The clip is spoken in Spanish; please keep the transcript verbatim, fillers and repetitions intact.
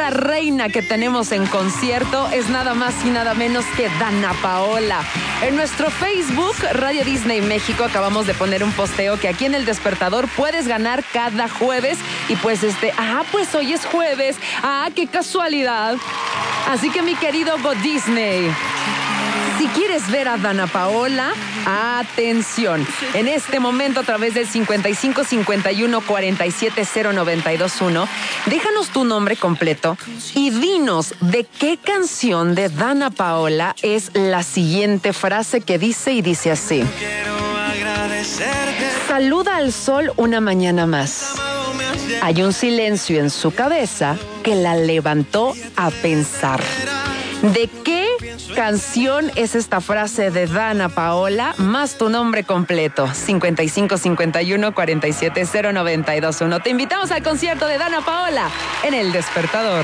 otra reina que tenemos en concierto es nada más y nada menos que Dana Paola. En nuestro Facebook, Radio Disney México, acabamos de poner un posteo que aquí en El Despertador puedes ganar cada jueves. Y pues este, ah, pues hoy es jueves. Ah, qué casualidad. Así que mi querido Go Disney, si quieres ver a Dana Paola, atención. En este momento, a través del cincuenta y cinco cincuenta y uno cuarenta y siete cero noventa y dos uno, déjanos tu nombre completo y dinos de qué canción de Dana Paola es la siguiente frase que dice y dice así. Saluda al sol una mañana más. Hay un silencio en su cabeza que la levantó a pensar. ¿De qué canción es esta frase de Dana Paola? Más tu nombre completo. cincuenta y cinco cincuenta y uno cuarenta y siete cero noventa y dos uno. Te invitamos al concierto de Dana Paola en El Despertador.